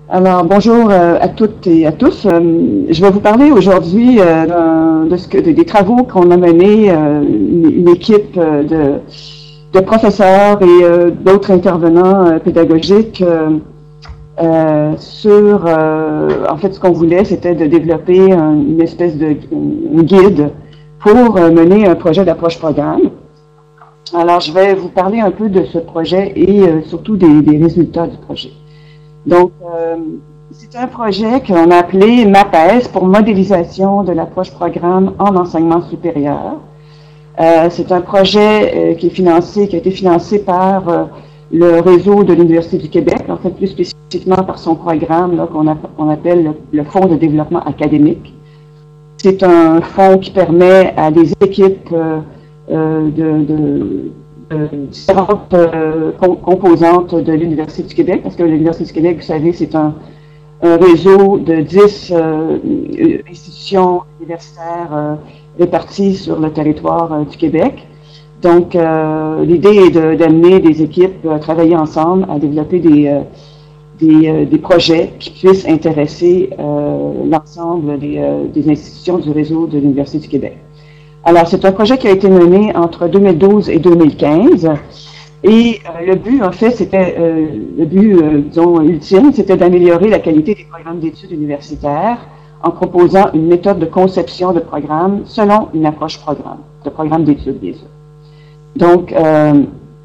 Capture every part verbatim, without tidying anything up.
Alors, bonjour euh, à toutes et à tous. Euh, je vais vous parler aujourd'hui euh, de ce que, de, des travaux qu'on a menés, euh, une, une équipe euh, de, de professeurs et euh, d'autres intervenants euh, pédagogiques euh, euh, sur, euh, en fait, ce qu'on voulait, c'était de développer un, une espèce de un guide pour euh, mener un projet d'approche-programme. Alors, je vais vous parler un peu de ce projet et euh, surtout des, des résultats du projet. Donc, euh, c'est un projet qu'on a appelé MAPES pour modélisation de l'approche programme en enseignement supérieur. Euh, c'est un projet euh, qui est financé, qui a été financé par euh, le réseau de l'Université du Québec, en fait plus spécifiquement par son programme là, qu'on, a, qu'on appelle le, le Fonds de développement académique. C'est un fonds qui permet à des équipes euh, euh, de, de Euh, différentes euh, composantes de l'Université du Québec, parce que l'Université du Québec, vous savez, c'est un, un réseau de dix euh, institutions universitaires euh, réparties sur le territoire euh, du Québec. Donc, euh, l'idée est de, d'amener des équipes à travailler ensemble, à développer des, euh, des, euh, des projets qui puissent intéresser euh, l'ensemble des, euh, des institutions du réseau de l'Université du Québec. Alors, c'est un projet qui a été mené entre deux mille douze et deux mille quinze. Et euh, le but, en fait, c'était, euh, le but, euh, disons, ultime, c'était d'améliorer la qualité des programmes d'études universitaires en proposant une méthode de conception de programme selon une approche programme, de programme d'études, bien sûr. Donc, euh,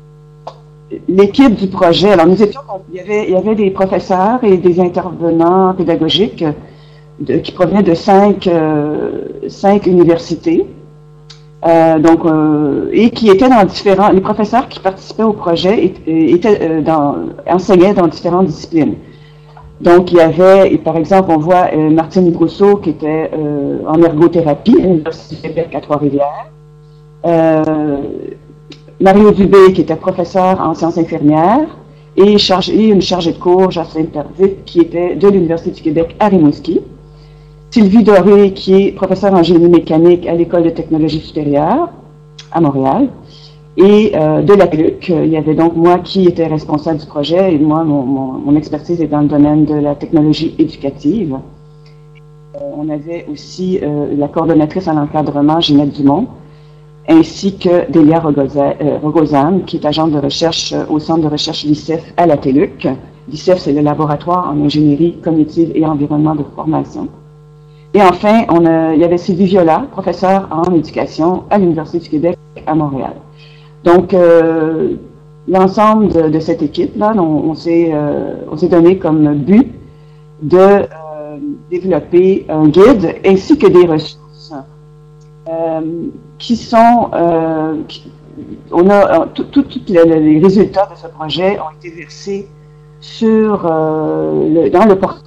l'équipe du projet, alors nous étions, il y avait, il y avait des professeurs et des intervenants pédagogiques de, qui provenaient de cinq, euh, cinq universités. Euh, donc, euh, et qui étaient dans différents, les professeurs qui participaient au projet étaient, euh, dans, enseignaient dans différentes disciplines. Donc, il y avait, par exemple, on voit euh, Martine Brousseau qui était euh, en ergothérapie à l'Université du Québec à Trois-Rivières. Euh, Mario Dubé qui était professeur en sciences infirmières et, chargé, et une chargée de cours, Jocelyne Tardif, qui était de l'Université du Québec à Rimouski. Sylvie Doré, qui est professeure en génie mécanique à l'École de technologie supérieure à Montréal. Et euh, de la P L U C, il y avait donc moi qui était responsable du projet, et moi, mon, mon, mon expertise est dans le domaine de la technologie éducative. Euh, on avait aussi euh, la coordonnatrice à l'encadrement, Ginette Dumont, ainsi que Delia Rogozan, qui est agente de recherche au centre de recherche l'I C E F à la P L U C. L'I C E F, c'est le laboratoire en ingénierie cognitive et environnement de formation. Et enfin, on a, il y avait Sylvie Viola, professeure en éducation à l'Université du Québec à Montréal. Donc, euh, l'ensemble de, de cette équipe-là, on, on s'est euh, on s'est donné comme but de euh, développer un guide ainsi que des ressources euh, qui sont... Euh, qui, on a tous les, les résultats de ce projet ont été versés sur euh, le, dans le portail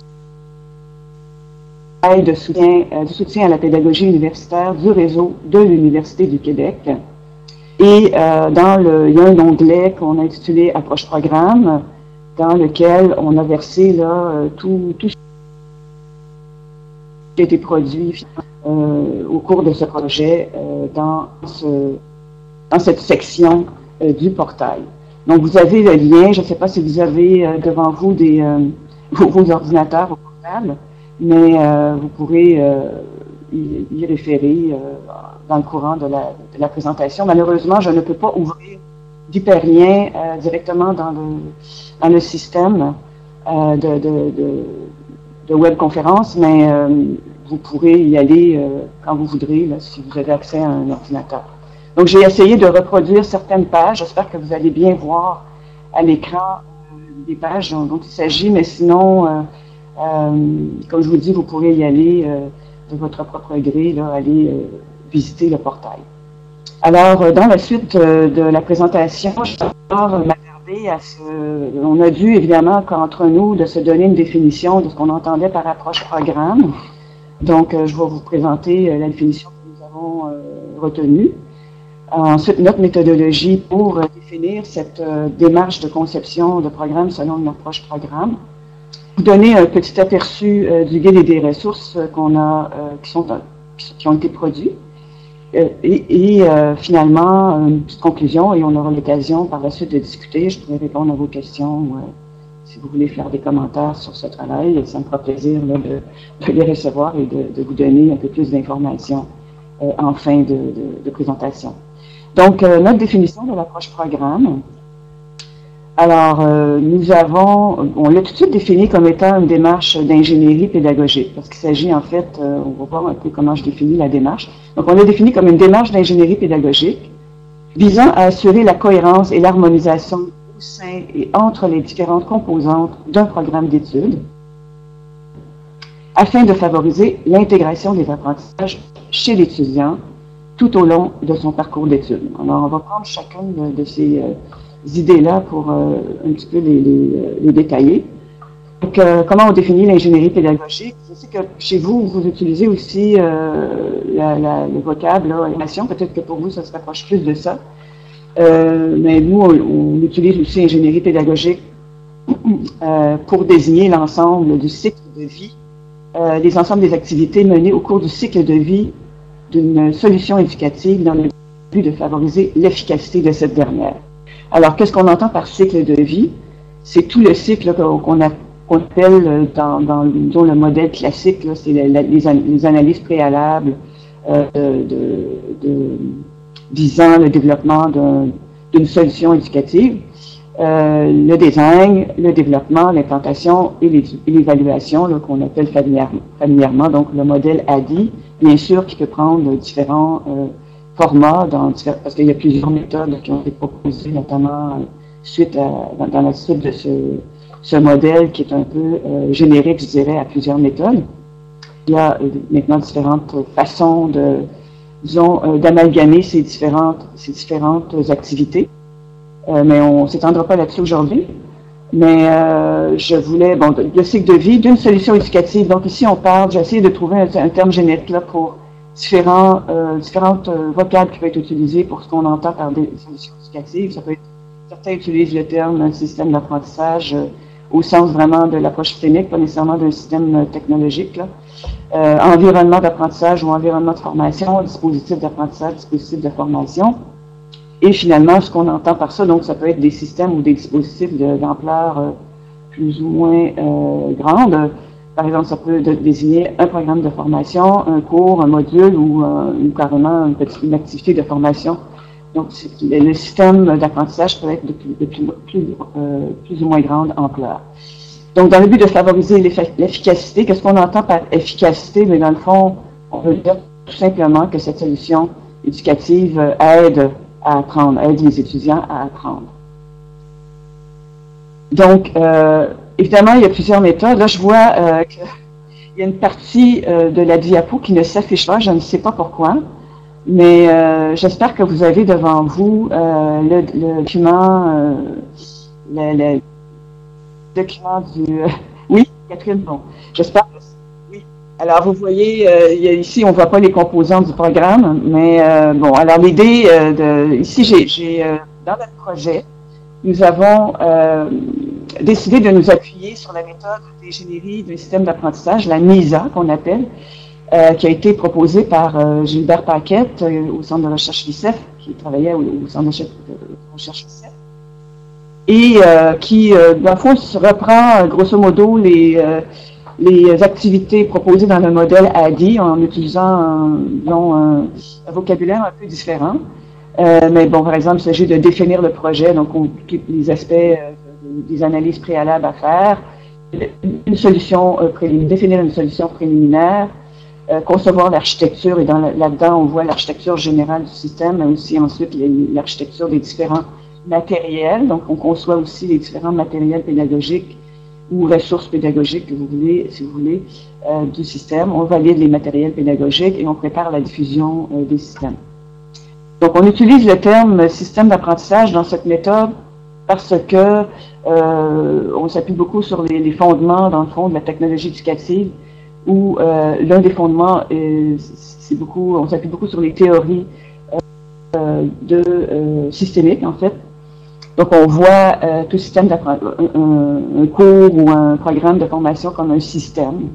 de soutien, euh, du soutien à la pédagogie universitaire du réseau de l'Université du Québec. Et euh, dans le, il y a un onglet qu'on a intitulé Approche Programme, dans lequel on a versé là, tout, tout ce qui a été produit euh, au cours de ce projet euh, dans, ce, dans cette section euh, du portail. Donc, vous avez le lien, je ne sais pas si vous avez euh, devant vous des, euh, vos, vos ordinateurs au portable, mais euh, vous pourrez euh, y, y référer euh, dans le courant de la, de la présentation. Malheureusement, je ne peux pas ouvrir d'hyperlien euh, directement dans le, dans le système euh, de, de, de, de webconférence, mais euh, vous pourrez y aller euh, quand vous voudrez, là, si vous avez accès à un ordinateur. Donc, j'ai essayé de reproduire certaines pages. J'espère que vous allez bien voir à l'écran euh, des pages dont, dont il s'agit, mais sinon... Euh, Euh, comme je vous dis, vous pourrez y aller euh, de votre propre gré, là, aller euh, visiter le portail. Alors, euh, dans la suite euh, de la présentation, je vais m'attarder à ce... On a dû, évidemment, qu'entre nous, de se donner une définition de ce qu'on entendait par approche programme. Donc, euh, je vais vous présenter euh, la définition que nous avons euh, retenue. Ensuite, notre méthodologie pour euh, définir cette euh, démarche de conception de programme selon une approche programme. Vous donner un petit aperçu euh, du guide et des ressources euh, qu'on a, euh, qui, sont, qui ont été produits. Euh, et et euh, finalement, une petite conclusion, et on aura l'occasion par la suite de discuter. Je pourrais répondre à vos questions euh, si vous voulez faire des commentaires sur ce travail, ça me fera plaisir là, de, de les recevoir et de, de vous donner un peu plus d'informations euh, en fin de, de, de présentation. Donc, euh, notre définition de l'approche programme. Alors, euh, nous avons, on l'a tout de suite défini comme étant une démarche d'ingénierie pédagogique, parce qu'il s'agit en fait, euh, on va voir un peu comment je définis la démarche. Donc, on l'a défini comme une démarche d'ingénierie pédagogique visant à assurer la cohérence et l'harmonisation au sein et entre les différentes composantes d'un programme d'études, afin de favoriser l'intégration des apprentissages chez l'étudiant tout au long de son parcours d'études. Alors, on va prendre chacune de, de ces euh, idées-là pour euh, un petit peu les, les, les détailler. Donc, euh, comment on définit l'ingénierie pédagogique? Je sais que chez vous, vous utilisez aussi euh, la, la, le vocable, animation. Peut-être que pour vous, ça se rapproche plus de ça. Euh, mais nous, on, on utilise aussi ingénierie pédagogique euh, pour désigner l'ensemble du cycle de vie, euh, les ensembles des activités menées au cours du cycle de vie d'une solution éducative dans le but de favoriser l'efficacité de cette dernière. Alors, qu'est-ce qu'on entend par cycle de vie? C'est tout le cycle qu'on qu'on appelle dans, dans, dans le modèle classique, c'est les, les analyses préalables euh, de, de, visant le développement d'une solution éducative, euh, le design, le développement, l'implantation et l'évaluation qu'on appelle familièrement, familièrement donc le modèle A D I, bien sûr, qui peut prendre différents euh, formats, dans, parce qu'il y a plusieurs méthodes qui ont été proposées, notamment euh, suite à, dans, dans la suite de ce, ce modèle qui est un peu euh, générique, je dirais, à plusieurs méthodes. Il y a euh, maintenant différentes façons de, disons, euh, d'amalgamer ces différentes, ces différentes activités, euh, mais on ne s'étendra pas là-dessus aujourd'hui. Mais euh, je voulais, bon, le cycle de vie d'une solution éducative. Donc ici, on parle, j'ai essayé de trouver un, un terme générique là pour différents, euh, différentes euh, vocables qui peuvent être utilisés pour ce qu'on entend par des solutions éducatives. Ça peut être, certains utilisent le terme système d'apprentissage euh, au sens vraiment de l'approche clinique, pas nécessairement d'un système euh, technologique, là. Euh, environnement d'apprentissage ou environnement de formation, dispositif d'apprentissage, dispositif de formation. Et finalement, ce qu'on entend par ça, donc ça peut être des systèmes ou des dispositifs d'ampleur euh, plus ou moins euh, grande. Par exemple, ça peut de, désigner un programme de formation, un cours, un module ou, euh, ou carrément une petite une activité de formation. Donc, le système d'apprentissage peut être de plus, de plus, plus, euh, plus ou moins grande ampleur. Donc, dans le but de favoriser l'efficacité, qu'est-ce qu'on entend par efficacité? Mais dans le fond, on veut dire tout simplement que cette solution éducative aide à apprendre, aide les étudiants à apprendre. Donc, euh, évidemment, il y a plusieurs méthodes. Là, je vois euh, qu'il y a une partie euh, de la diapo qui ne s'affiche pas, je ne sais pas pourquoi, mais euh, j'espère que vous avez devant vous euh, le, le document, euh, le, le document du... Euh, oui, Catherine, bon, j'espère que... Oui. Alors, vous voyez, euh, ici, on ne voit pas les composants du programme, mais euh, bon, alors l'idée euh, de... Ici, j'ai, euh, dans notre projet, nous avons euh, décidé de nous appuyer sur la méthode d'ingénierie d'un système d'apprentissage, la MISA, qu'on appelle, euh, qui a été proposée par euh, Gilbert Paquette euh, au Centre de recherche L I C E F, qui travaillait au, au Centre de recherche L I C E F, et euh, qui, euh, dans le fond, reprend euh, grosso modo les, euh, les activités proposées dans le modèle A D I en utilisant un, disons, un, un vocabulaire un peu différent. Euh, mais bon, par exemple, il s'agit de définir le projet, donc on occupe les aspects euh, des analyses préalables à faire, une solution euh, préliminaire, définir une solution préliminaire, euh, concevoir l'architecture, et dans là-dedans, on voit l'architecture générale du système, mais aussi ensuite l'architecture des différents matériels. Donc, on conçoit aussi les différents matériels pédagogiques ou ressources pédagogiques que vous voulez, si vous voulez, euh, du système. On valide les matériels pédagogiques et on prépare la diffusion euh, des systèmes. Donc, on utilise le terme système d'apprentissage dans cette méthode parce que euh, on s'appuie beaucoup sur les, les fondements, dans le fond, de la technologie éducative, où euh, l'un des fondements, c'est beaucoup, on s'appuie beaucoup sur les théories euh, de euh, systémiques, en fait. Donc, on voit euh, tout système d'apprentissage, un, un cours ou un programme de formation comme un système,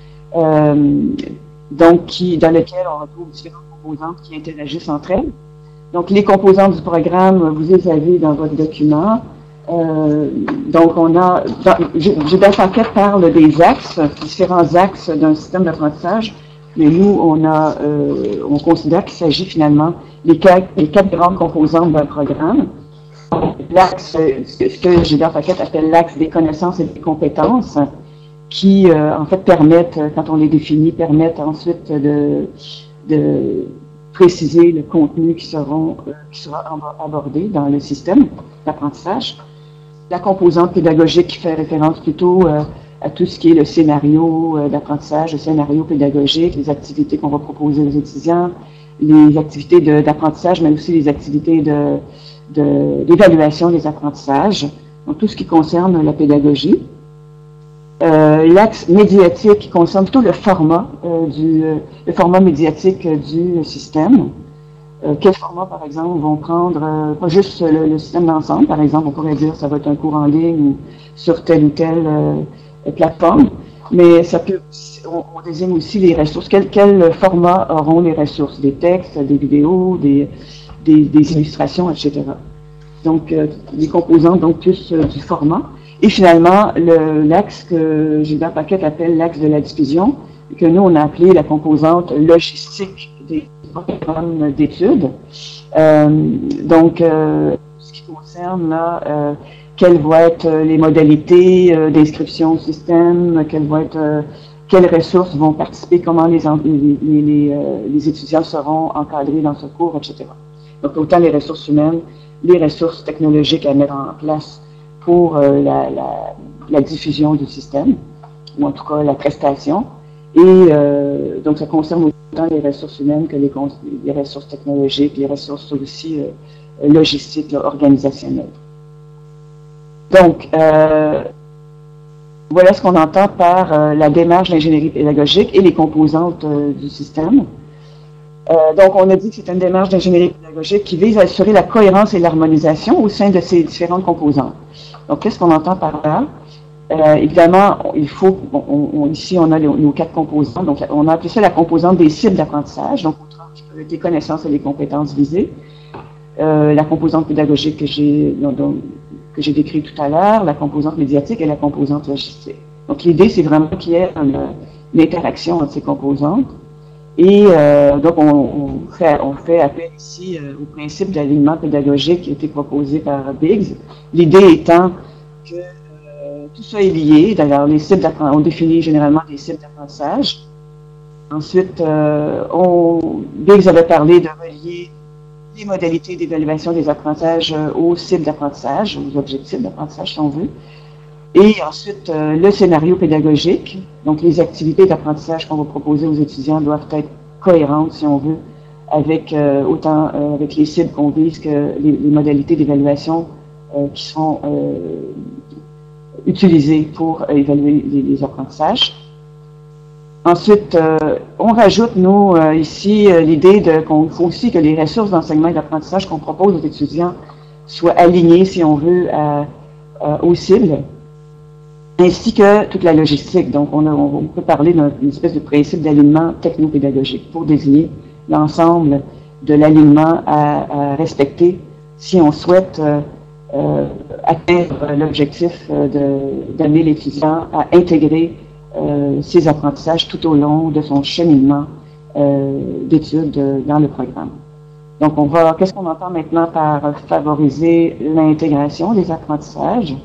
euh, donc qui, dans lequel on retrouve différentes composantes qui interagissent entre elles. Donc, les composantes du programme, vous les avez dans votre document. Euh, donc, on a, Gilbert Paquette parle des axes, différents axes d'un système d'apprentissage, mais nous, on a, euh, on considère qu'il s'agit finalement des quatre, les quatre grandes composantes d'un programme. L'axe, ce que Gilbert Paquette appelle l'axe des connaissances et des compétences, qui, euh, en fait, permettent, quand on les définit, permettent ensuite de, de préciser le contenu qui, seront, euh, qui sera abordé dans le système d'apprentissage. La composante pédagogique qui fait référence plutôt euh, à tout ce qui est le scénario euh, d'apprentissage, le scénario pédagogique, les activités qu'on va proposer aux étudiants, les activités d'apprentissage, mais aussi les activités de, de, d'évaluation des apprentissages, donc tout ce qui concerne la pédagogie. Euh, l'axe médiatique qui concerne plutôt le format, euh, du, le format médiatique du système. Euh, quel format, par exemple, vont prendre, euh, pas juste le, le système d'ensemble, par exemple, on pourrait dire que ça va être un cours en ligne ou sur telle ou telle euh, plateforme, mais ça peut, on, on désigne aussi les ressources. Quel, quel format auront les ressources? Des textes, des vidéos, des, des, des illustrations, et cetera. Donc, euh, les composantes, donc, plus euh, du format. Et finalement, l'axe que Gilbert Paquette appelle l'axe de la diffusion, que nous, on a appelé la composante logistique des programmes d'études. Euh, donc, euh, ce qui concerne là, euh, quelles vont être les modalités euh, d'inscription au système, quelles vont être, euh, quelles ressources vont participer, comment les, les, les, euh, les étudiants seront encadrés dans ce cours, et cetera. Donc, autant les ressources humaines, les ressources technologiques à mettre en place pour euh, la, la, la diffusion du système, ou en tout cas la prestation. Et euh, donc, ça concerne autant les ressources humaines que les, les ressources technologiques, les ressources aussi euh, logistiques, là, organisationnelles. Donc, euh, voilà ce qu'on entend par euh, la démarche d'ingénierie pédagogique et les composantes euh, du système. Euh, donc, on a dit que c'est une démarche d'ingénierie pédagogique qui vise à assurer la cohérence et l'harmonisation au sein de ces différentes composantes. Donc, qu'est-ce qu'on entend par là? Euh, évidemment, il faut, bon, on, on, ici, on a les, nos quatre composantes. Donc, on a appelé ça la composante des cibles d'apprentissage, donc les connaissances et les compétences visées. Euh, la composante pédagogique que j'ai que j'ai décrite tout à l'heure, la composante médiatique et la composante logistique. Donc, l'idée, c'est vraiment qu'il y ait une, une interaction entre ces composantes. Et euh, donc, on, on, fait, on fait appel ici euh, au principe d'alignement pédagogique qui a été proposé par Biggs. L'idée étant que euh, tout ça est lié. D'ailleurs, les cibles d'apprentissage, on définit généralement des cibles d'apprentissage. Ensuite, euh, on, Biggs avait parlé de relier les modalités d'évaluation des apprentissages aux cibles d'apprentissage, aux objectifs d'apprentissage, si on veut. Et ensuite, euh, le scénario pédagogique, donc les activités d'apprentissage qu'on va proposer aux étudiants doivent être cohérentes, si on veut, avec euh, autant euh, avec les cibles qu'on vise que les, les modalités d'évaluation euh, qui seront euh, utilisées pour euh, évaluer les, les apprentissages. Ensuite, euh, on rajoute, nous, euh, ici, euh, l'idée qu'on faut aussi que les ressources d'enseignement et d'apprentissage qu'on propose aux étudiants soient alignées, si on veut, à, à, aux cibles, ainsi que toute la logistique. Donc, on, a, on peut parler d'une espèce de principe d'alignement technopédagogique pour désigner l'ensemble de l'alignement à, à respecter si on souhaite euh, euh, atteindre l'objectif euh, d'amener l'étudiant à intégrer euh, ses apprentissages tout au long de son cheminement euh, d'études dans le programme. Donc, on va, qu'est-ce qu'on entend maintenant par favoriser l'intégration des apprentissages?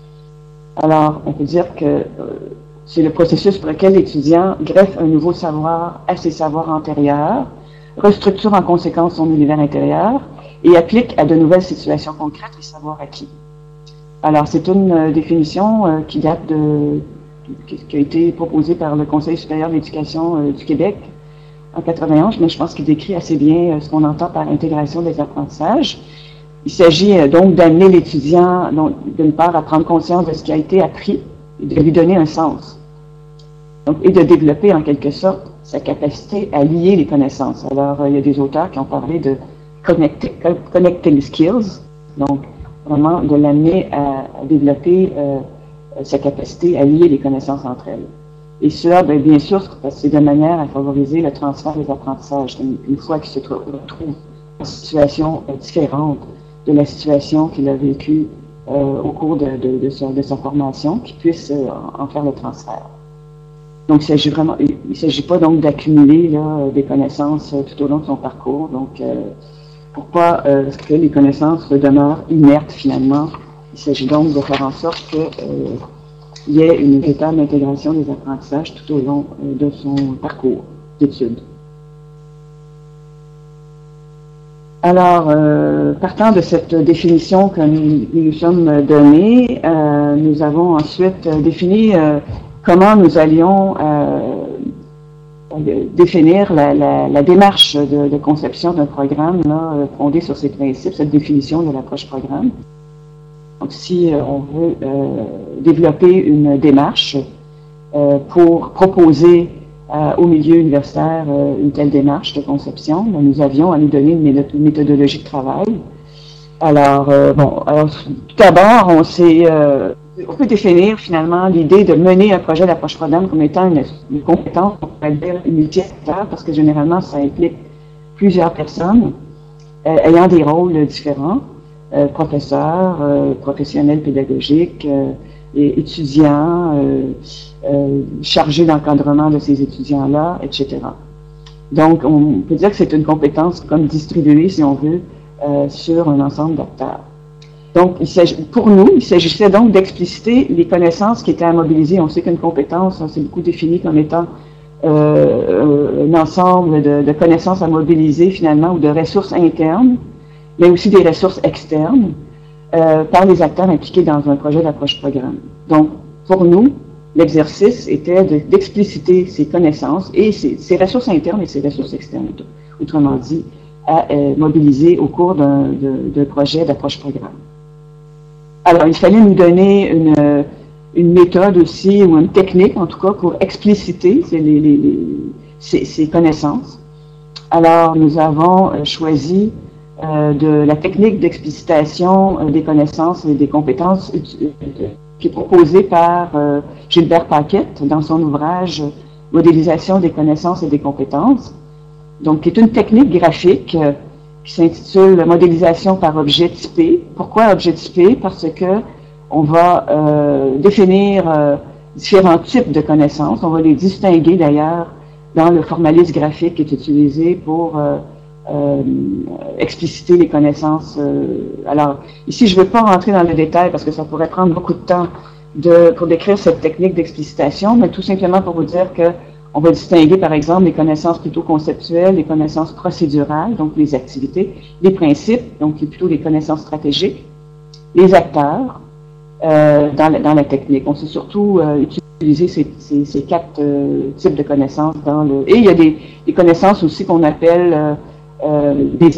Alors, on peut dire que euh, c'est le processus pour lequel l'étudiant greffe un nouveau savoir à ses savoirs antérieurs, restructure en conséquence son univers intérieur et applique à de nouvelles situations concrètes les savoirs acquis. Alors, c'est une euh, définition euh, qui date de, qui, qui a été proposée par le Conseil supérieur de l'éducation euh, du Québec en quatre-vingt-onze, mais je pense qu'il décrit assez bien euh, ce qu'on entend par intégration des apprentissages. Il s'agit euh, donc d'amener l'étudiant, d'une part, à prendre conscience de ce qui a été appris et de lui donner un sens. Donc, et de développer en quelque sorte sa capacité à lier les connaissances. Alors, euh, il y a des auteurs qui ont parlé de connecting, connecting skills, donc vraiment de l'amener à, à développer euh, sa capacité à lier les connaissances entre elles. Et cela, bien, bien sûr, c'est de manière à favoriser le transfert des apprentissages. Une, une fois qu'il se retrouve dans une situation différente de la situation qu'il a vécue euh, au cours de, de, de, sa, de sa formation, qui puisse euh, en faire le transfert. Donc, il s'agit vraiment, il ne s'agit pas donc d'accumuler là, des connaissances tout au long de son parcours. Donc, euh, pourquoi euh, que les connaissances demeurent inertes finalement? Il s'agit donc de faire en sorte qu'il euh, y ait une véritable intégration des apprentissages tout au long euh, de son parcours d'études. Alors, euh, partant de cette définition que nous nous sommes donnée, euh, nous avons ensuite défini euh, comment nous allions euh, définir la, la, la démarche de, de conception d'un programme là, fondé sur ces principes, cette définition de l'approche programme. Donc, si euh, on veut euh, développer une démarche euh, pour proposer euh, au milieu universitaire euh, une telle démarche de conception, ben, nous avions à nous donner une méthodologie de travail. Alors, euh, bon, alors, tout d'abord, on s'est, euh, on peut définir finalement l'idée de mener un projet d'approche programme comme étant une, une compétence, on pourrait dire multi-acteurs, parce que généralement, ça implique plusieurs personnes euh, ayant des rôles différents. Euh, professeurs, euh, professionnels pédagogiques, euh, et étudiants, euh, euh, chargés d'encadrement de ces étudiants-là, et cetera. Donc, on peut dire que c'est une compétence comme distribuée, si on veut, euh, sur un ensemble d'acteurs. Donc, il s'agit, pour nous, il s'agissait donc d'expliciter les connaissances qui étaient à mobiliser. On sait qu'une compétence, c'est beaucoup défini comme étant euh, un ensemble de, de connaissances à mobiliser, finalement, ou de ressources internes, mais aussi des ressources externes euh, par les acteurs impliqués dans un projet d'approche programme. Donc, pour nous, l'exercice était d'expliciter ces connaissances et ces, ces ressources internes et ces ressources externes, autrement dit, à euh, mobiliser au cours d'un projet d'approche programme. Alors, il fallait nous donner une, une méthode aussi, ou une technique en tout cas, pour expliciter les, les, les, ces, ces connaissances. Alors, nous avons euh, choisi Euh, de la technique d'explicitation euh, des connaissances et des compétences euh, qui est proposée par euh, Gilbert Paquette dans son ouvrage Modélisation des connaissances et des compétences, donc qui est une technique graphique euh, qui s'intitule Modélisation par objet typé. Pourquoi objet typé? Parce que on va euh, définir euh, différents types de connaissances, on va les distinguer d'ailleurs dans le formalisme graphique qui est utilisé pour euh, Euh, expliciter les connaissances. Euh, alors, ici, je ne veux pas rentrer dans le détail parce que ça pourrait prendre beaucoup de temps de, pour décrire cette technique d'explicitation, mais tout simplement pour vous dire qu'on va distinguer, par exemple, les connaissances plutôt conceptuelles, les connaissances procédurales, donc les activités, les principes, donc plutôt les connaissances stratégiques, les acteurs euh, dans, la, dans la technique. On sait surtout euh, utiliser ces, ces, ces quatre euh, types de connaissances dans le... Et il y a des, des connaissances aussi qu'on appelle euh, Euh, des,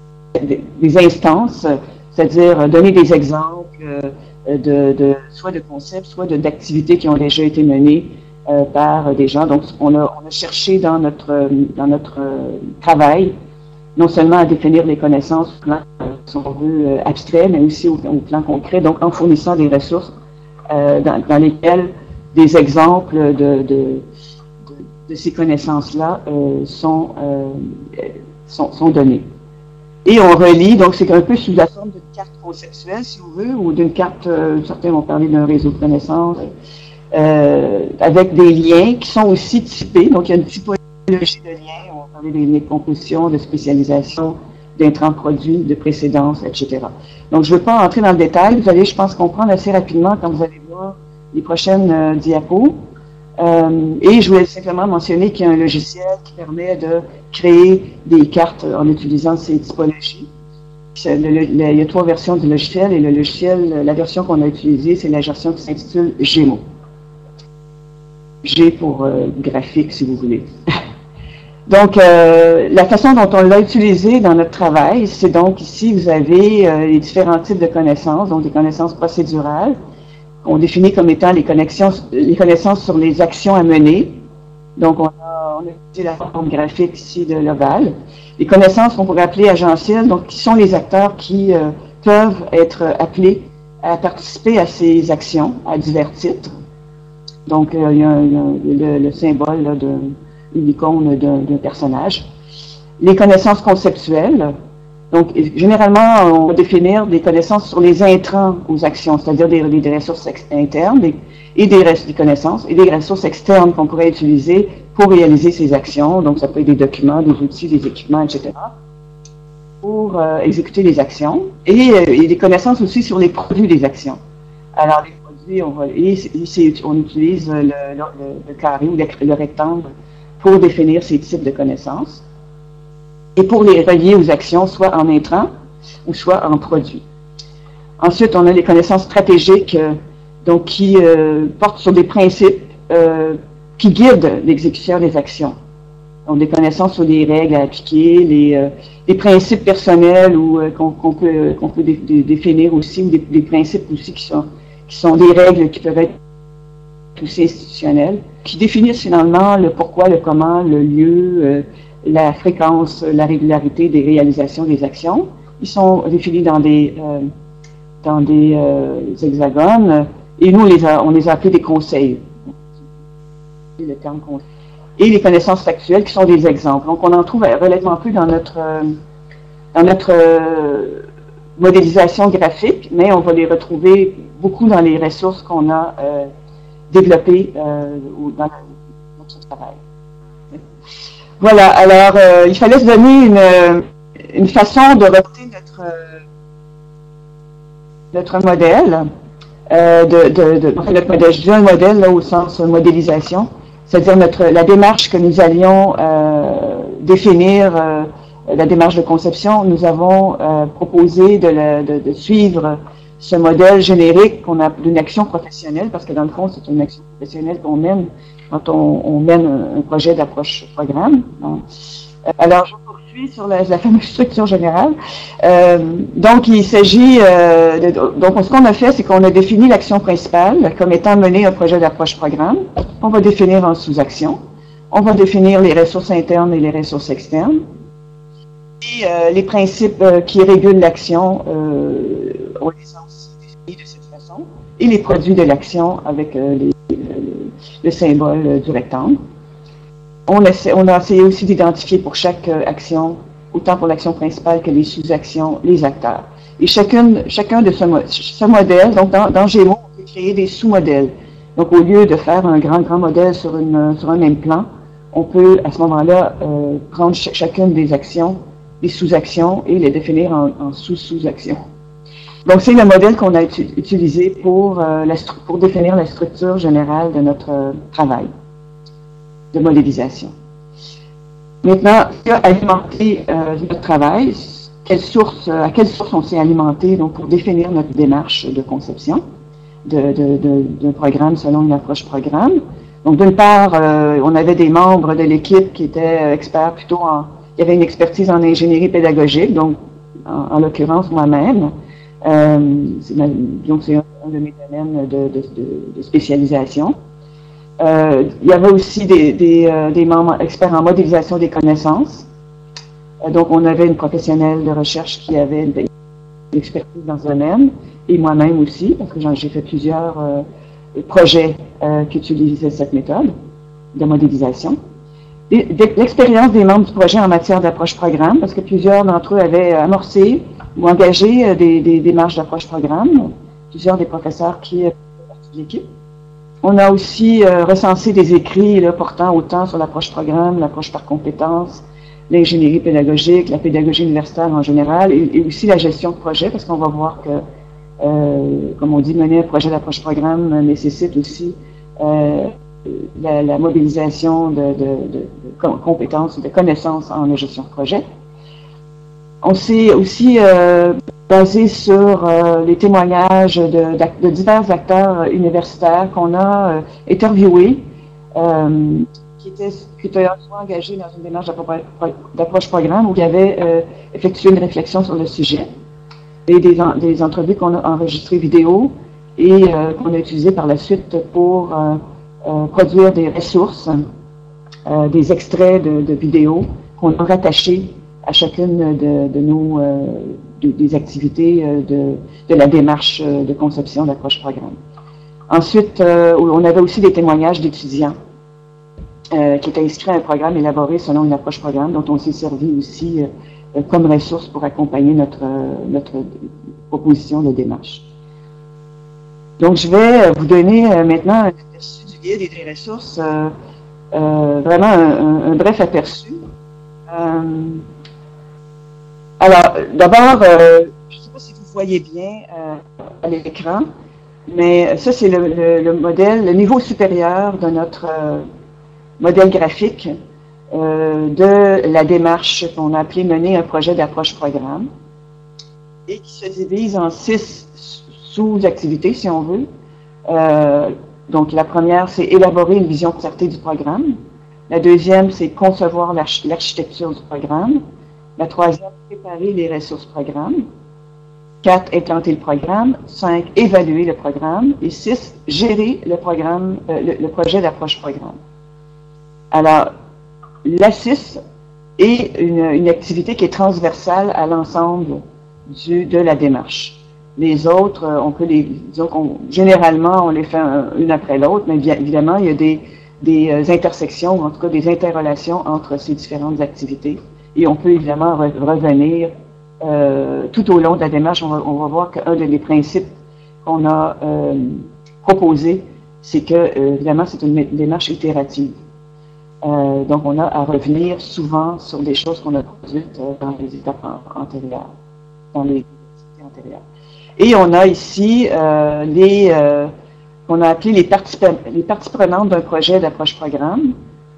des instances, c'est-à-dire donner des exemples euh, de, de, soit de concepts, soit d'activités qui ont déjà été menées euh, par des gens. Donc, on a, on a cherché dans notre, dans notre euh, travail, non seulement à définir les connaissances au plan, si on veut, euh, abstrait, mais aussi au, au plan concret, donc en fournissant des ressources euh, dans, dans lesquelles des exemples de, de, de, de ces connaissances-là euh, sont euh, Sont, sont donnés. Et on relie, donc c'est un peu sous la forme d'une carte conceptuelle, si on veut, ou d'une carte, euh, certains vont parler d'un réseau de connaissances, euh, avec des liens qui sont aussi typés. Donc il y a une typologie de liens, on va parler des liens de composition, de spécialisation, d'intrants produits, de précédence, et cetera. Donc je ne veux pas entrer dans le détail, vous allez, je pense, comprendre assez rapidement quand vous allez voir les prochaines euh, diapos. Euh, et je voulais simplement mentionner qu'il y a un logiciel qui permet de créer des cartes en utilisant ces typologies. Le, le, le, il y a trois versions du logiciel et le logiciel, la version qu'on a utilisée, c'est la version qui s'intitule Gémo. G pour euh, graphique, si vous voulez. Donc, euh, la façon dont on l'a utilisé dans notre travail, c'est donc ici, vous avez euh, les différents types de connaissances, donc des connaissances procédurales, on définit comme étant les, connexions, les connaissances sur les actions à mener. Donc, on a, on a utilisé la forme graphique ici de l'ovale. Les connaissances qu'on pourrait appeler agentielles, donc qui sont les acteurs qui euh, peuvent être appelés à participer à ces actions à divers titres. Donc, euh, il y a, il y a le, le symbole là, de l'icône d'un personnage. Les connaissances conceptuelles, Donc, généralement, on va définir des connaissances sur les intrants aux actions, c'est-à-dire des, des ressources internes des, et des, des connaissances et des ressources externes qu'on pourrait utiliser pour réaliser ces actions. Donc, ça peut être des documents, des outils, des équipements, et cetera, pour euh, exécuter les actions. Et, euh, et des connaissances aussi sur les produits des actions. Alors, les produits, on, va, et, et on utilise le, le, le carré ou le, le rectangle pour définir ces types de connaissances. Et pour les relier aux actions, soit en intrants ou soit en produits. Ensuite, on a les connaissances stratégiques, euh, donc qui euh, portent sur des principes euh, qui guident l'exécution des actions. Donc, des connaissances sur les règles à appliquer, les, euh, les principes personnels ou euh, qu'on qu'on peut, qu'on peut dé, dé, définir aussi, ou des, des principes aussi qui sont, qui sont des règles qui peuvent être aussi institutionnelles, qui définissent finalement le pourquoi, le comment, le lieu, euh, la fréquence, la régularité des réalisations des actions. Ils sont définis dans des, euh, dans des euh, hexagones et nous, on les a, on les a appelés des conseils. Le terme conseil. Et les connaissances factuelles qui sont des exemples. Donc, on en trouve relativement peu dans notre, euh, dans notre euh, modélisation graphique, mais on va les retrouver beaucoup dans les ressources qu'on a euh, développées euh, dans notre travail. Voilà, alors euh, il fallait se donner une, une façon de représenter notre, euh, notre modèle, euh, de, de, de, enfin, notre modèle, je dis un modèle là, au sens modélisation, c'est-à-dire notre, la démarche que nous allions euh, définir, euh, la démarche de conception. Nous avons euh, proposé de, la, de, de suivre ce modèle générique qu'on a d'une action professionnelle, parce que dans le fond, c'est une action professionnelle qu'on mène quand on, on mène un projet d'approche programme. Donc, alors, je poursuis sur la, la fameuse structure générale. Euh, donc, il s'agit... Euh, de, donc, ce qu'on a fait, c'est qu'on a défini l'action principale comme étant mener un projet d'approche programme. On va définir en sous-action. On va définir les ressources internes et les ressources externes. Et euh, les principes euh, qui régulent l'action, euh, on les a aussi définis de cette façon. Et les produits de l'action avec euh, les le symbole euh, du rectangle. On, essaie, on a essayé aussi d'identifier pour chaque euh, action, autant pour l'action principale que les sous-actions, les acteurs. Et chacune, chacun de ce, ce modèle, donc dans, dans Gémeaux, on peut créer des sous-modèles. Donc au lieu de faire un grand, grand modèle sur, une, sur un même plan, on peut à ce moment-là euh, prendre ch chacune des actions, des sous-actions et les définir en, en sous-sous-actions. Donc, c'est le modèle qu'on a utilisé pour, euh, la, pour définir la structure générale de notre euh, travail de modélisation. Maintenant, ce qui a alimenté euh, notre travail, quelle source, à quelle source on s'est alimenté donc, pour définir notre démarche de conception d'un de, de, de programme selon une approche programme. Donc, d'une part, euh, on avait des membres de l'équipe qui étaient experts plutôt en... Il y avait une expertise en ingénierie pédagogique, donc, en, en l'occurrence, moi-même. Euh, donc, c'est un, un de mes domaines de, de, de, de spécialisation. Euh, il y avait aussi des, des, euh, des membres experts en modélisation des connaissances. Euh, donc, on avait une professionnelle de recherche qui avait une, une expertise dans ce domaine, et moi-même aussi, parce que j'ai fait plusieurs euh, projets euh, qui utilisaient cette méthode de modélisation. L'expérience des membres du projet en matière d'approche programme, parce que plusieurs d'entre eux avaient amorcé ou engagé des, des démarches d'approche programme, plusieurs des professeurs qui étaient partie de l'équipe. On a aussi euh, recensé des écrits là, portant autant sur l'approche programme, l'approche par compétences, l'ingénierie pédagogique, la pédagogie universitaire en général, et, et aussi la gestion de projet, parce qu'on va voir que, euh, comme on dit, mener un projet d'approche programme nécessite aussi euh, la, la mobilisation de, de, de, de compétences, de connaissances en gestion de projet. On s'est aussi euh, basé sur euh, les témoignages de, de divers acteurs universitaires qu'on a euh, interviewés, euh, qui étaient, qui étaient soit engagés dans une démarche d'approche programme ou qui avaient euh, effectué une réflexion sur le sujet, et des, des entrevues qu'on a enregistrées vidéo et euh, qu'on a utilisées par la suite pour euh, euh, produire des ressources, euh, des extraits de, de vidéos qu'on a rattachés à chacune de, de nos euh, de, des activités euh, de, de la démarche de conception d'approche programme. Ensuite, euh, on avait aussi des témoignages d'étudiants euh, qui étaient inscrits à un programme élaboré selon une approche programme, dont on s'est servi aussi euh, comme ressources pour accompagner notre, euh, notre proposition de démarche. Donc, je vais vous donner euh, maintenant un aperçu du guide et des ressources, euh, euh, vraiment un, un, un bref aperçu. Euh, alors, d'abord, euh, je ne sais pas si vous voyez bien euh, à l'écran, mais ça, c'est le, le, le modèle, le niveau supérieur de notre euh, modèle graphique euh, de la démarche qu'on a appelée mener un projet d'approche-programme et qui se divise en six sous-activités, si on veut. Euh, donc, la première, c'est élaborer une vision concertée du programme. La deuxième, c'est concevoir l'architecture du programme. La troisième, préparer les ressources programme. Quatre, implanter le programme. Cinq, évaluer le programme. Et six, gérer le programme, euh, le, le projet d'approche programme. Alors, la six est une, une activité qui est transversale à l'ensemble de la démarche. Les autres, on peut les, disons qu'on, généralement, on les fait une après l'autre, mais bien évidemment, il y a des, des intersections, en tout cas des interrelations entre ces différentes activités. Et on peut évidemment re, revenir euh, tout au long de la démarche. On va, on va voir qu'un des principes qu'on a euh, proposé, c'est que, euh, évidemment, c'est une démarche itérative. Euh, donc, on a à revenir souvent sur des choses qu'on a produites euh, dans les étapes antérieures, dans les activités antérieures. Et on a ici euh, les, euh, on a appelé les parties, les parties prenantes d'un projet d'approche-programme,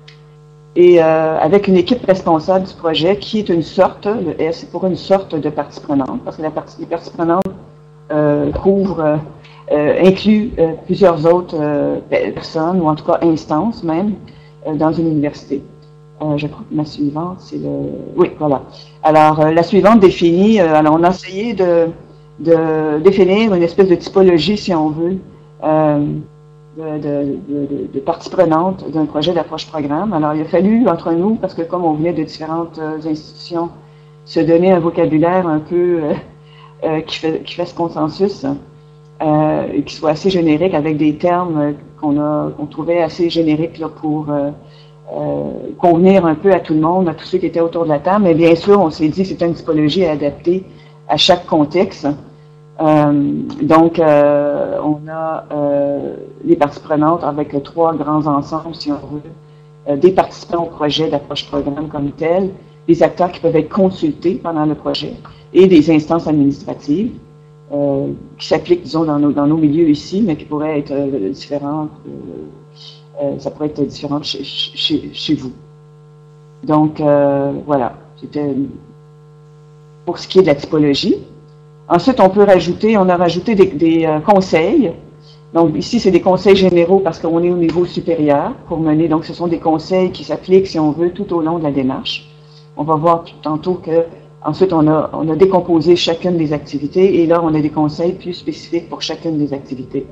et euh, avec une équipe responsable du projet qui est une sorte, le S c'est pour une sorte de partie prenante, parce que la partie, les parties prenantes euh, couvrent, euh, incluent euh, plusieurs autres euh, personnes, ou en tout cas instances même, euh, dans une université. Euh, je crois que ma suivante, c'est le... Oui, voilà. Alors, euh, la suivante définit, euh, alors on a essayé de de définir une espèce de typologie, si on veut, euh, de, de, de, de partie prenante d'un projet d'approche-programme. Alors, il a fallu, entre nous, parce que comme on venait de différentes euh, institutions, se donner un vocabulaire un peu euh, euh, qui, fait, qui fasse consensus, euh, et qui soit assez générique, avec des termes qu'on a qu'on trouvait assez génériques là, pour euh, euh, convenir un peu à tout le monde, à tous ceux qui étaient autour de la table. Mais bien sûr, on s'est dit que c'était une typologie adaptée à chaque contexte. Euh, donc, euh, on a euh, les parties prenantes avec trois grands ensembles, si on veut, euh, des participants au projet d'approche-programme comme tel, des acteurs qui peuvent être consultés pendant le projet et des instances administratives euh, qui s'appliquent, disons, dans nos, dans nos milieux ici, mais qui pourraient être euh, différentes, euh, euh, ça pourrait être différent chez, chez, chez vous. Donc, euh, voilà, c'était pour ce qui est de la typologie. Ensuite, on peut rajouter, on a rajouté des, des euh, conseils. Donc, ici, c'est des conseils généraux parce qu'on est au niveau supérieur pour mener. Donc, ce sont des conseils qui s'appliquent, si on veut, tout au long de la démarche. On va voir tantôt que, ensuite, on a, on a décomposé chacune des activités et là, on a des conseils plus spécifiques pour chacune des activités.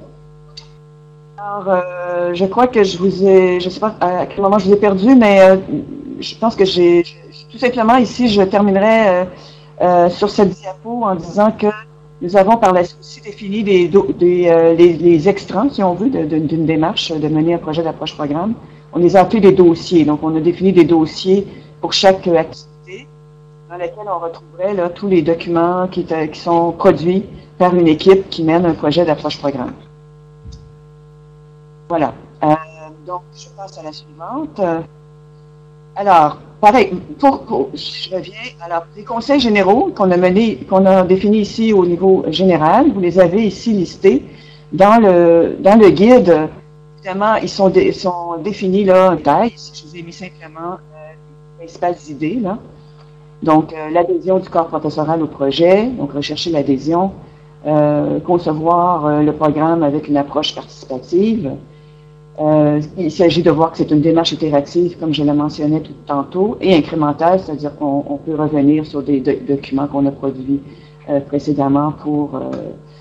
Alors, euh, je crois que je vous ai, je ne sais pas à quel moment je vous ai perdu, mais euh, je pense que j'ai, tout simplement, ici, je terminerai euh, Euh, sur cette diapo en disant que nous avons par la suite aussi défini des, des, euh, les, les extrants, si on veut, d'une de, de, démarche de mener un projet d'approche-programme. On les a appelés des dossiers. Donc, on a défini des dossiers pour chaque activité dans lesquels on retrouverait là, tous les documents qui, qui sont produits par une équipe qui mène un projet d'approche-programme. Voilà. Euh, donc, je passe à la suivante. Alors, pareil, pour, pour, je reviens. Alors, les conseils généraux qu'on a menés, qu'on a définis ici au niveau général, vous les avez ici listés dans le dans le guide. Évidemment, ils sont, dé, sont définis là en taille. Je vous ai mis simplement euh, les principales idées là. Donc, euh, l'adhésion du corps professoral au projet, donc rechercher l'adhésion, euh, concevoir euh, le programme avec une approche participative. Euh, il s'agit de voir que c'est une démarche itérative, comme je le mentionnais tout tantôt, et incrémentale, c'est-à-dire qu'on peut revenir sur des do documents qu'on a produits euh, précédemment pour euh,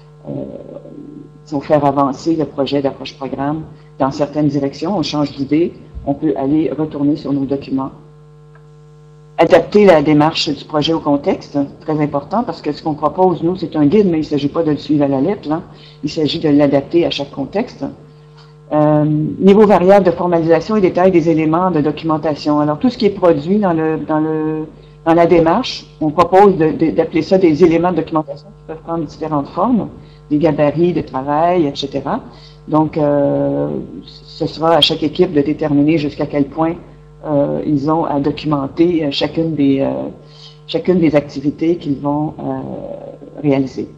euh, faire avancer le projet d'approche-programme dans certaines directions. On change d'idée, on peut aller retourner sur nos documents. Adapter la démarche du projet au contexte, très important, parce que ce qu'on propose, nous, c'est un guide, mais il ne s'agit pas de le suivre à la lettre, hein. Il s'agit de l'adapter à chaque contexte. Euh, niveau variable de formalisation et détail des éléments de documentation. Alors, tout ce qui est produit dans le, dans le Dans la démarche, on propose d'appeler ça des éléments de documentation qui peuvent prendre différentes formes, des gabarits de travail, et cetera. Donc, euh, ce sera à chaque équipe de déterminer jusqu'à quel point euh, ils ont à documenter chacune des, euh, chacune des activités qu'ils vont euh, réaliser.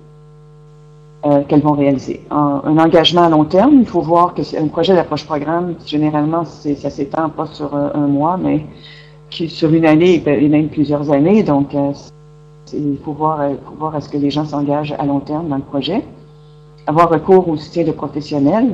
Euh, qu'elles vont réaliser. En, un engagement à long terme, il faut voir que un projet d'approche programme, généralement, ça s'étend pas sur euh, un mois, mais qui, sur une année et même plusieurs années. Donc, euh, il faut voir, il faut voir à ce que les gens s'engagent à long terme dans le projet. Avoir recours au soutien de professionnels.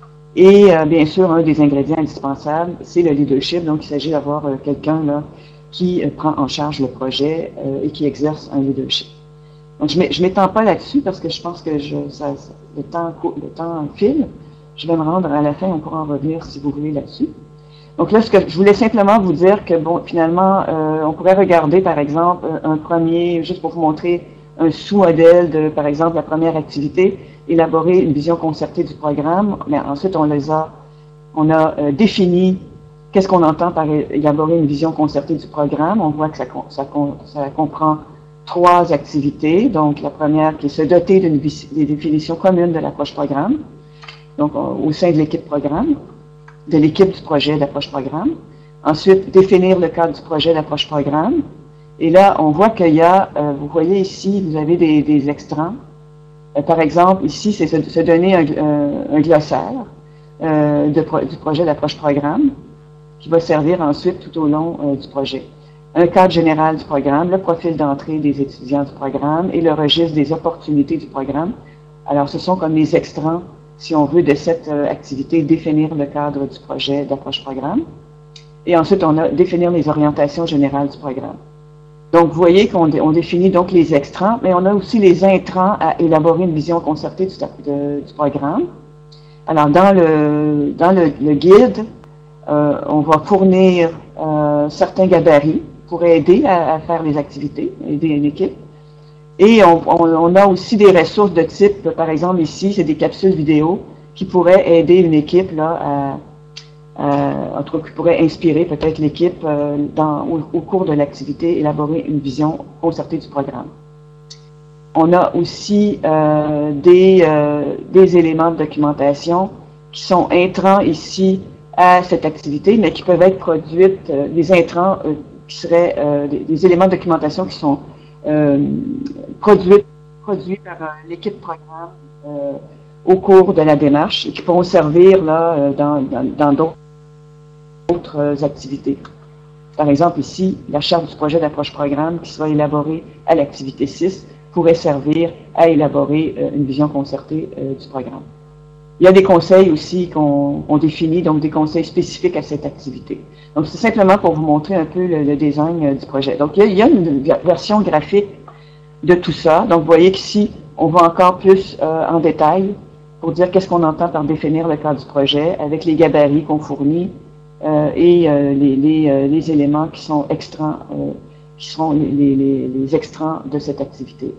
Et euh, bien sûr, un des ingrédients indispensables, c'est le leadership. Donc, il s'agit d'avoir euh, quelqu'un là qui euh, prend en charge le projet euh, et qui exerce un leadership. Donc, je ne m'étends pas là-dessus parce que je pense que je, ça, ça, le, temps, le temps file. Je vais me rendre à la fin, on pourra en revenir si vous voulez là-dessus. Donc là, ce que je voulais simplement vous dire que, bon, finalement, euh, on pourrait regarder, par exemple, un premier, juste pour vous montrer un sous-modèle de, par exemple, la première activité, élaborer une vision concertée du programme. Mais ensuite, on les a, on a euh, défini qu'est-ce qu'on entend par élaborer une vision concertée du programme. On voit que ça, ça, ça comprend trois activités. Donc, la première qui est se doter d'une définition commune de l'approche programme, donc au sein de l'équipe programme, de l'équipe du projet d'approche programme. Ensuite, définir le cadre du projet d'approche programme. Et là, on voit qu'il y a, euh, vous voyez ici, vous avez des, des extrants. Euh, par exemple, ici, c'est se, se donner un, un, un glossaire euh, de, du projet d'approche programme qui va servir ensuite tout au long euh, du projet. Un cadre général du programme, le profil d'entrée des étudiants du programme et le registre des opportunités du programme. Alors, ce sont comme les extrants, si on veut, de cette euh, activité, définir le cadre du projet d'approche programme. Et ensuite, on a définir les orientations générales du programme. Donc, vous voyez qu'on on définit donc les extrants, mais on a aussi les intrants à élaborer une vision concertée du, de, du programme. Alors, dans le, dans le, le guide, euh, on va fournir euh, certains gabarits pour aider à, à faire les activités, aider une équipe. Et on, on, on a aussi des ressources de type, par exemple ici, c'est des capsules vidéo qui pourraient aider une équipe là, à, à, en tout cas, qui pourraient inspirer peut-être l'équipe euh, dans, au, au cours de l'activité, élaborer une vision concertée du programme. On a aussi euh, des, euh, des éléments de documentation qui sont intrants ici à cette activité, mais qui peuvent être produites, euh, des intrants euh, qui seraient euh, des, des éléments de documentation qui sont euh, produits, produits par euh, l'équipe programme euh, au cours de la démarche et qui pourront servir là, euh, dans, dans, dans d'autres activités. Par exemple, ici, la charte du projet d'approche programme qui sera élaborée à l'activité six pourrait servir à élaborer euh, une vision concertée euh, du programme. Il y a des conseils aussi qu'on on définit, donc des conseils spécifiques à cette activité. Donc, c'est simplement pour vous montrer un peu le, le design euh, du projet. Donc, il y, a, il y a une version graphique de tout ça. Donc, vous voyez qu'ici, on va encore plus euh, en détail pour dire qu'est-ce qu'on entend par définir le cadre du projet avec les gabarits qu'on fournit euh, et euh, les, les, euh, les éléments qui sont extrants, euh, qui seront les, les, les extrants de cette activité.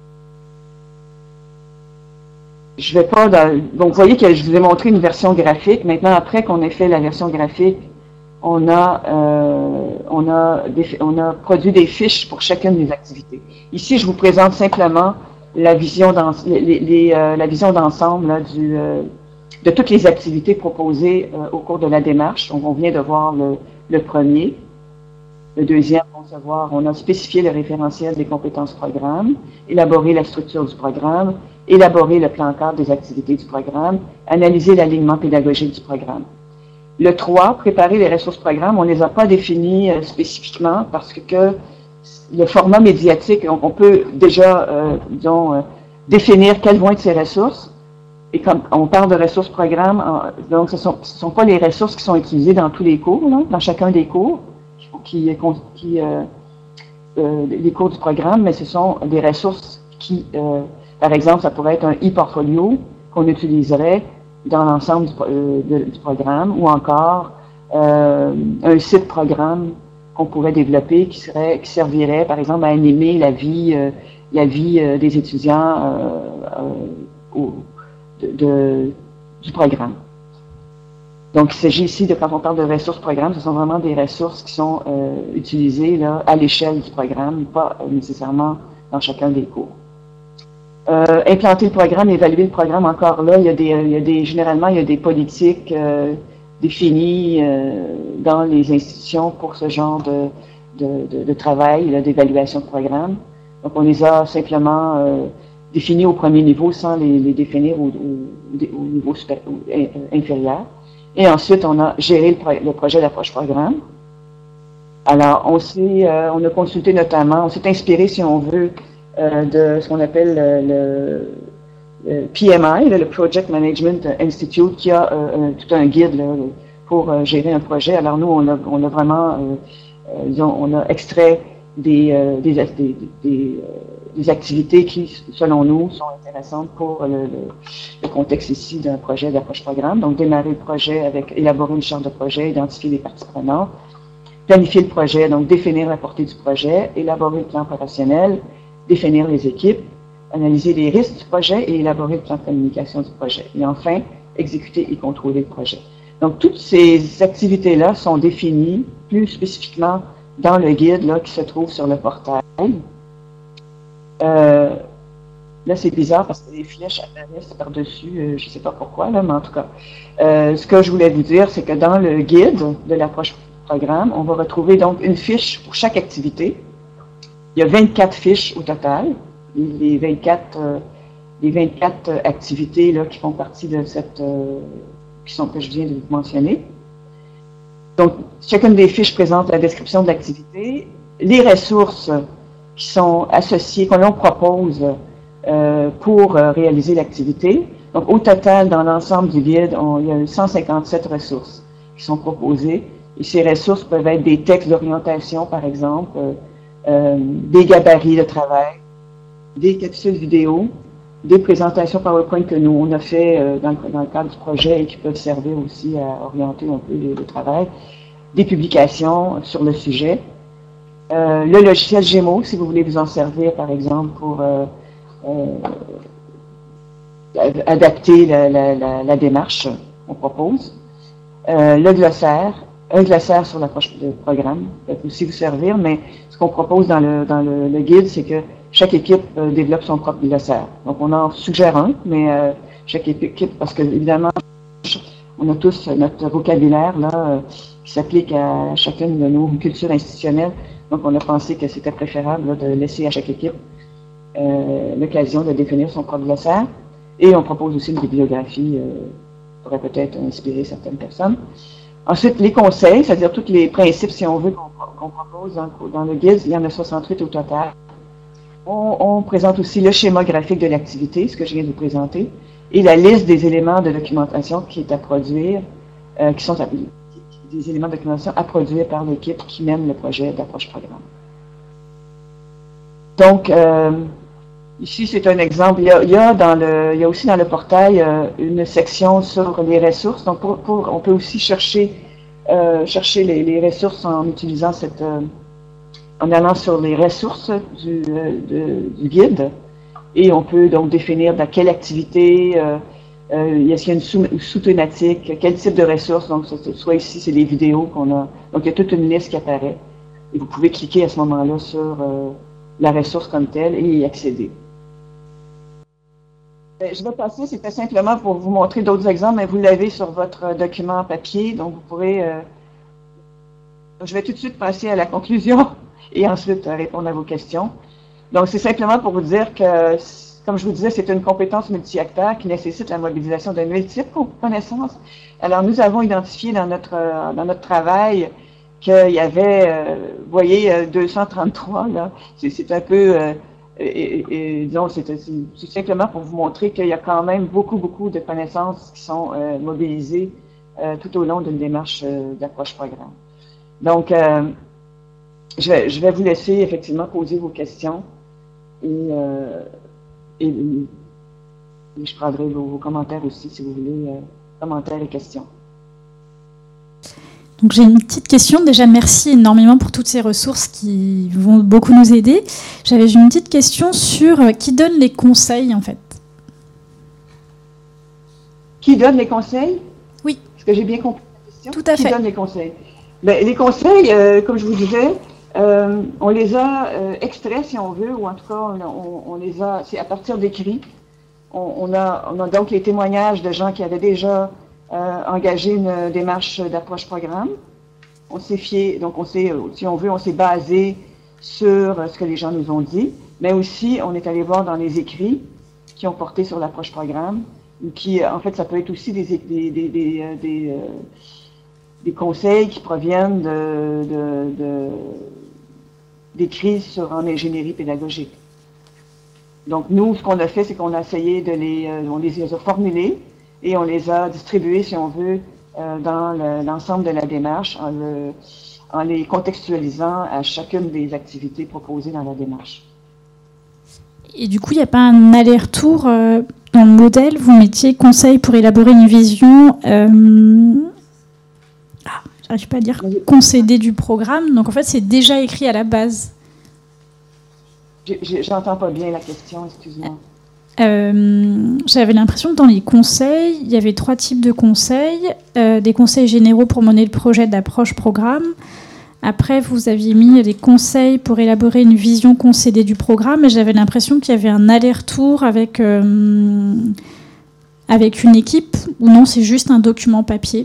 Je vais pas dans, donc, vous voyez que je vous ai montré une version graphique. Maintenant, après qu'on ait fait la version graphique, on a, euh, on a, des, on a produit des fiches pour chacune des activités. Ici, je vous présente simplement la vision dans, les, les, euh, la vision d'ensemble du, euh, de toutes les activités proposées euh, au cours de la démarche. Donc, on vient de voir le, le premier. Le deuxième, concevoir, on a spécifié le référentiel des compétences programme, élaboré la structure du programme, élaborer le plan cadre des activités du programme, analyser l'alignement pédagogique du programme. Le trois, préparer les ressources programmes, on ne les a pas définies euh, spécifiquement parce que, que le format médiatique, on, on peut déjà euh, disons, euh, définir quelles vont être ces ressources. Et comme on parle de ressources programmes, euh, donc ce ne sont, ce sont pas les ressources qui sont utilisées dans tous les cours, là, dans chacun des cours, qui, qui euh, euh, les cours du programme, mais ce sont des ressources qui, euh, par exemple, ça pourrait être un e-portfolio qu'on utiliserait dans l'ensemble du, euh, de, du programme, ou encore euh, un site programme qu'on pourrait développer qui serait, qui servirait, par exemple, à animer la vie, euh, la vie euh, des étudiants euh, euh, au, de, de, du programme. Donc, il s'agit ici de, quand on parle de ressources programmes, ce sont vraiment des ressources qui sont euh, utilisées là, à l'échelle du programme, pas euh, nécessairement dans chacun des cours. Euh, implanter le programme, évaluer le programme, encore là, il y a des, il y a des généralement, il y a des politiques euh, définies euh, dans les institutions pour ce genre de, de, de, de travail, d'évaluation de programme. Donc, on les a simplement euh, définis au premier niveau sans les, les définir au, au, au niveau super, au, inférieur. Et ensuite, on a géré le, pro, le projet d'approche programme. Alors, on s'est, euh, on a consulté notamment, on s'est inspiré, si on veut, euh, de ce qu'on appelle le, le P M I, le Project Management Institute, qui a euh, tout un guide là, pour euh, gérer un projet. Alors, nous, on a, on a vraiment, euh, euh, disons, on a extrait des, euh, des, des, des, des, euh, des activités qui, selon nous, sont intéressantes pour le, le, le contexte ici d'un projet d'approche programme. Donc, démarrer le projet avec, élaborer une charte de projet, identifier les parties prenantes, planifier le projet, donc définir la portée du projet, élaborer le plan opérationnel, définir les équipes, analyser les risques du projet et élaborer le plan de communication du projet. Et enfin, exécuter et contrôler le projet. Donc, toutes ces activités-là sont définies plus spécifiquement dans le guide là, qui se trouve sur le portail. Euh, là, c'est bizarre parce que les flèches apparaissent par-dessus, euh, je ne sais pas pourquoi, là, mais en tout cas. Euh, ce que je voulais vous dire, c'est que dans le guide de l'approche programme, on va retrouver donc une fiche pour chaque activité. Il y a vingt-quatre fiches au total. Les vingt-quatre, euh, les vingt-quatre activités là, qui font partie de cette, euh, qui sont, que je viens de vous mentionner. Donc, chacune des fiches présente la description de l'activité, les ressources qui sont associées, qu'on l'on propose euh, pour euh, réaliser l'activité. Donc, au total, dans l'ensemble du guide, on, il y a cent cinquante-sept ressources qui sont proposées. Et ces ressources peuvent être des textes d'orientation, par exemple, euh, euh, des gabarits de travail, des capsules vidéo, des présentations PowerPoint que nous, on a fait euh, dans, le, dans le cadre du projet et qui peuvent servir aussi à orienter un peu le, le travail, des publications sur le sujet, euh, le logiciel Gémeaux, si vous voulez vous en servir, par exemple, pour euh, euh, adapter la, la, la, la démarche qu'on propose, euh, le glossaire, un glossaire sur l'approche de programme peut aussi vous servir, mais ce qu'on propose dans le, dans le, le guide, c'est que chaque équipe euh, développe son propre glossaire. Donc, on en suggère un, mais euh, chaque équipe, parce que évidemment, on a tous notre vocabulaire là euh, qui s'applique à chacune de nos cultures institutionnelles. Donc, on a pensé que c'était préférable là, de laisser à chaque équipe euh, l'occasion de définir son propre glossaire. Et on propose aussi une bibliographie euh, qui pourrait peut-être inspirer certaines personnes. Ensuite, les conseils, c'est-à-dire tous les principes, si on veut, qu'on qu'on propose dans, dans le guide, il y en a soixante-huit au total. On, on présente aussi le schéma graphique de l'activité, ce que je viens de vous présenter, et la liste des éléments de documentation qui est à produire, euh, qui sont à, des éléments de documentation à produire par l'équipe qui mène le projet d'approche programme. Donc, euh, ici, c'est un exemple. Il y, a, il, y a dans le, il y a aussi dans le portail euh, une section sur les ressources. Donc, pour, pour, on peut aussi chercher, euh, chercher les, les ressources en utilisant cette, euh, en allant sur les ressources du, euh, de, du guide. Et on peut donc définir dans quelle activité, euh, euh, est-ce qu'il y a une sous-thématique, sous quel type de ressources. Donc, soit ici, c'est des vidéos qu'on a. Donc, il y a toute une liste qui apparaît. Et vous pouvez cliquer à ce moment-là sur euh, la ressource comme telle et y accéder. Je vais passer, c'était simplement pour vous montrer d'autres exemples, mais vous l'avez sur votre document papier, donc vous pourrez... Euh, je vais tout de suite passer à la conclusion et ensuite répondre à vos questions. Donc, c'est simplement pour vous dire que, comme je vous disais, c'est une compétence multi-acteur qui nécessite la mobilisation de multiples connaissances. Alors, nous avons identifié dans notre, dans notre travail qu'il y avait, euh, vous voyez, deux cent trente-trois, là, c'est un peu... Euh, Et, et, et disons, c'est simplement pour vous montrer qu'il y a quand même beaucoup, beaucoup de connaissances qui sont euh, mobilisées euh, tout au long d'une démarche euh, d'approche programme. Donc, euh, je, vais, je vais vous laisser effectivement poser vos questions et, euh, et, et je prendrai vos, vos commentaires aussi, si vous voulez, euh, commentaires et questions. Donc j'ai une petite question. Déjà, merci énormément pour toutes ces ressources qui vont beaucoup nous aider. J'avais une petite question sur euh, qui donne les conseils, en fait. Qui donne les conseils? Oui. Est-ce que j'ai bien compris la question? Tout à fait. Qui donne les conseils? Ben, les conseils, euh, comme je vous disais, euh, on les a euh, extraits, si on veut, ou en tout cas, on, on, on les a, c'est à partir d'écrits. On, on, a, on a donc les témoignages de gens qui avaient déjà euh, engagé une démarche d'approche programme. On s'est fié, donc on s'est, si on veut, on s'est basé sur ce que les gens nous ont dit, mais aussi on est allé voir dans les écrits qui ont porté sur l'approche programme, ou qui, en fait, ça peut être aussi des, des, des, des, des, des, euh, des conseils qui proviennent de, de, de, d'écrits sur en ingénierie pédagogique. Donc nous, ce qu'on a fait, c'est qu'on a essayé de les, euh, on les a formulés et on les a distribués, si on veut, euh, dans le, l'ensemble de la démarche, en, le, en les contextualisant à chacune des activités proposées dans la démarche. Et du coup, il n'y a pas un aller-retour euh, dans le modèle? Vous mettiez conseil pour élaborer une vision, euh... ah, j'arrive pas à dire, concédée du programme. Donc en fait, c'est déjà écrit à la base. J'entends pas bien la question, excuse-moi. Euh, j'avais l'impression que dans les conseils, il y avait trois types de conseils. Euh, des conseils généraux pour mener le projet d'approche programme. Après, vous aviez mis des conseils pour élaborer une vision concédée du programme. Et j'avais l'impression qu'il y avait un aller-retour avec, euh, avec une équipe, ou non, c'est juste un document papier.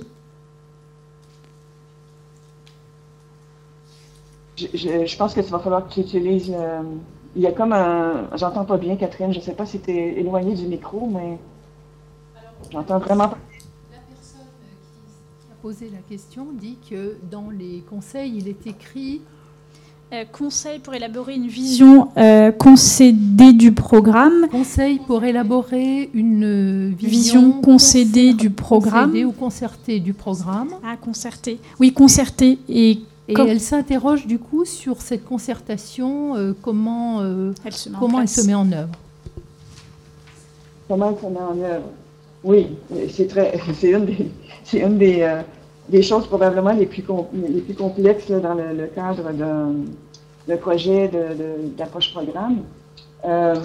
Je, je, je pense que ça va falloir que tu utilises... Euh, il y a comme un... J'entends pas bien, Catherine. Je ne sais pas si tu es éloignée du micro, mais j'entends vraiment pas. La personne qui a posé la question dit que dans les conseils, il est écrit... Euh, conseil pour élaborer une vision euh, concédée du programme. Conseil pour élaborer une vision, vision concédée du programme. Concédée ou concertée du programme. Ah, concertée. Oui, concertée. Et, et comme... elle s'interroge du coup sur cette concertation, euh, comment, euh, elle, se comment elle se met en œuvre. Comment elle se met en œuvre? Oui, c'est très, c'est une des, c'est une des, euh, des choses probablement les plus, com- les plus complexes là, dans le, le cadre d'un, d'un projet de, de, d'approche programme. Euh,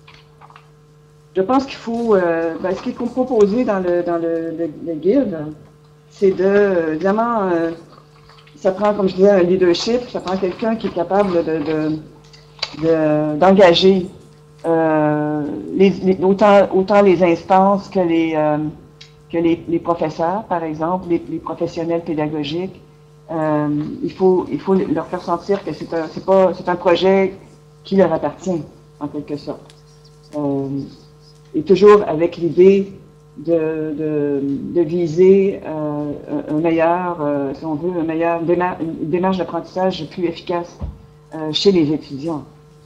je pense qu'il faut, euh, ben, ce qui est proposé dans le, dans le, le, le guide, c'est de, évidemment, euh, ça prend, comme je disais, un leadership, ça prend quelqu'un qui est capable de, de, de, d'engager euh, les, les, autant, autant les instances que les, euh, que les, les professeurs, par exemple, les, les professionnels pédagogiques. Euh, il faut, il faut leur faire sentir que c'est un, c'est pas, c'est un projet qui leur appartient, en quelque sorte. Euh, et toujours avec l'idée de, de, de viser euh, un meilleur, euh, si on veut, un meilleur démar- une démarche d'apprentissage plus efficace euh, chez les étudiants.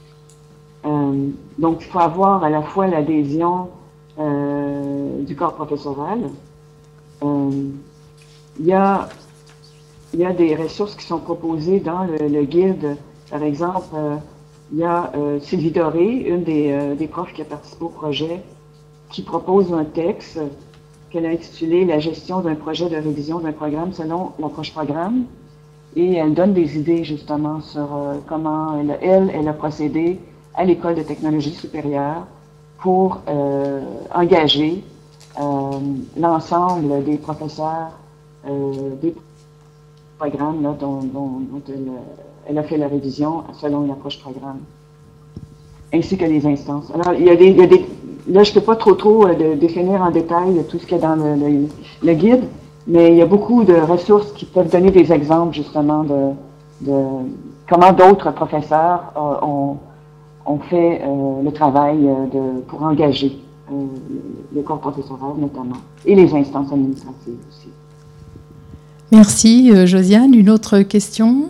Euh, donc, il faut avoir à la fois l'adhésion euh, du corps professoral. Euh, il y a, il y a des ressources qui sont proposées dans le, le guide. Par exemple, euh, il y a euh, Sylvie Doré, une des, euh, des profs qui a participé au projet, qui propose un texte qu'elle a intitulé « La gestion d'un projet de révision d'un programme selon l'approche programme ». Et elle donne des idées justement sur euh, comment elle, elle, elle a procédé à l'école de technologie supérieure pour euh, engager euh, l'ensemble des professeurs euh, des programmes là, dont, dont, dont elle, elle a fait la révision selon l'approche programme, ainsi que les instances. Alors, il y a des, il y a des là, je ne peux pas trop trop euh, de, définir en détail tout ce qu'il y a dans le, le, le guide, mais il y a beaucoup de ressources qui peuvent donner des exemples justement de, de comment d'autres professeurs euh, ont, ont fait euh, le travail euh, de, pour engager euh, le corps professoral notamment, et les instances administratives aussi. Merci euh, Josiane. Une autre question?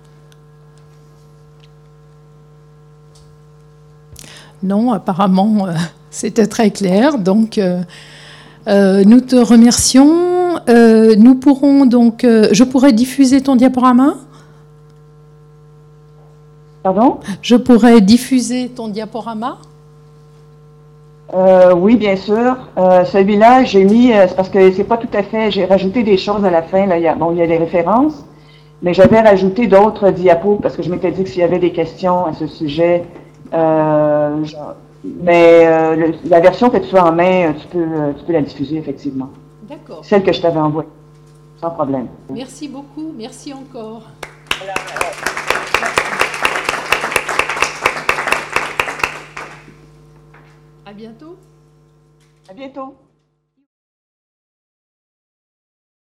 Non, apparemment, euh, c'était très clair. Donc, euh, euh, nous te remercions. Euh, nous pourrons donc... Euh, je pourrais diffuser ton diaporama? Pardon? Je pourrais diffuser ton diaporama? Euh, oui, bien sûr. Euh, celui-là, j'ai mis... Euh, c'est parce que c'est pas tout à fait... J'ai rajouté des choses à la fin. Là, il y a, bon, il y a des références, mais j'avais rajouté d'autres diapos parce que je m'étais dit que s'il y avait des questions à ce sujet... Euh, genre, mais euh, le, la version que tu as en main, tu peux, tu peux la diffuser, effectivement. D'accord. Celle que je t'avais envoyée. sans problème. Merci beaucoup, merci encore. À bientôt. À bientôt.